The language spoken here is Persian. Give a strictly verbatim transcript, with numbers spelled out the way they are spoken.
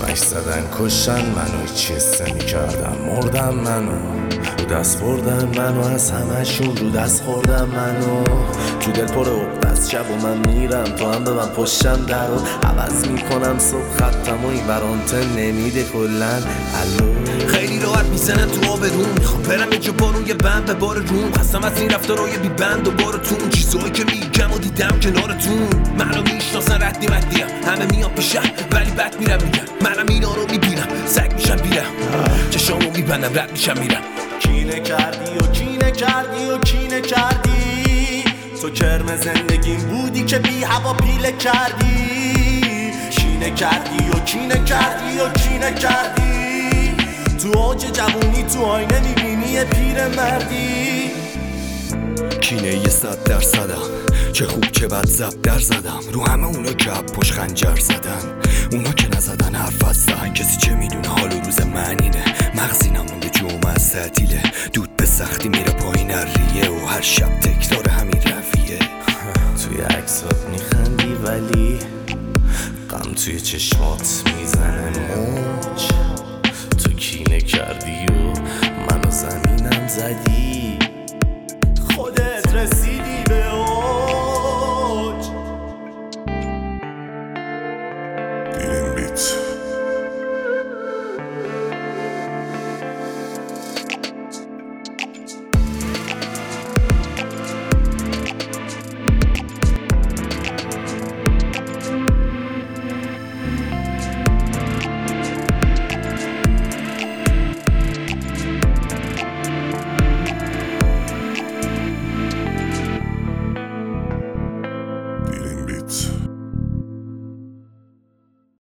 همش زدن کشن منو، هیچی حس نمی‌کردم مردم منو، رو دست بردن منو از همشون، رو دست خوردن منو، تو دل پر عقدست شب و من میرم تو هم به من پشتم درو عوض میکنم صبح خطم و این برانته نمیده کلن. الو خیلی راحت میزنن تو آب روم، میخوام برم یه جا بارون یه بند به بار روم، خستم از این رفتارای بی بند و بارتون، چیزایی که میگم و دیدم کنارتون. منو میشناسن ردی مدیم، همه میان پیشم ولی بد میرم میگم منم اینا رو میبینم، سگ میشم بیرم چشامو میبندم رد میشم میرم. کینه کردی و کینه کردی و کینه کردی، تو کرم زندگیم بودی که بی هوا پیله کردی. کینه کردی و کینه کردی و کینه کردی، تو اوج جوونی تو آینه میبینی یه پیر مردی. کینه یه صد درصدم، چه خوب چه بد زب در زدم رو همه اونا که پشت خنجر زدن، اونا که نزدن حرف هستن. کسی چه میدونه حال و روز من اینه، مغزی نمونده جمعه از تعطیله، دود به سختی میره پایین ریه و هر شب تکرار همین رویه. توی عکسات میخندی ولی غم توی چشمات میزنه موج، تو کینه کردی و منو زمینم زدی،